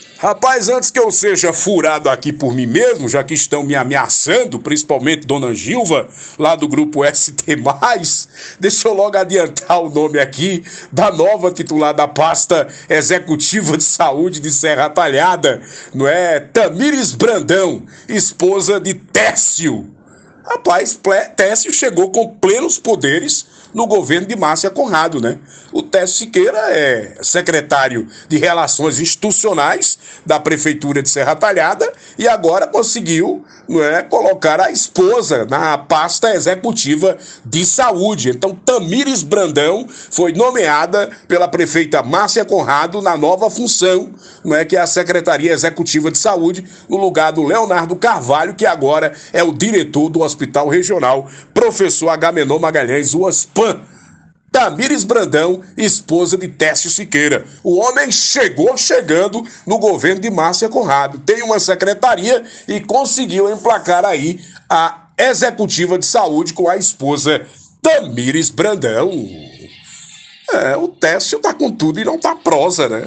Rapaz, antes que eu seja furado aqui por mim mesmo, já que estão me ameaçando, principalmente Dona Gilva, lá do grupo ST+, deixa eu logo adiantar o nome aqui da nova titular da pasta executiva de saúde de Serra Talhada, não é? Tamires Brandão, esposa de Técio. Rapaz, Técio chegou com plenos poderes no governo de Márcia Conrado, né? O Técio Siqueira é secretário de Relações Institucionais da Prefeitura de Serra Talhada e agora conseguiu, não é, colocar a esposa na pasta executiva de saúde. Então, Tamires Brandão foi nomeada pela prefeita Márcia Conrado na nova função, não é, que é a Secretaria Executiva de Saúde, no lugar do Leonardo Carvalho, que agora é o diretor do Hospital Regional Professor Agamenon Magalhães, o OSPAM. Tamires Brandão, esposa de Técio Siqueira. O homem chegando no governo de Márcia Conrado. Tem uma secretaria e conseguiu emplacar aí a executiva de saúde com a esposa Tamires Brandão. O Técio tá com tudo e não tá prosa, né?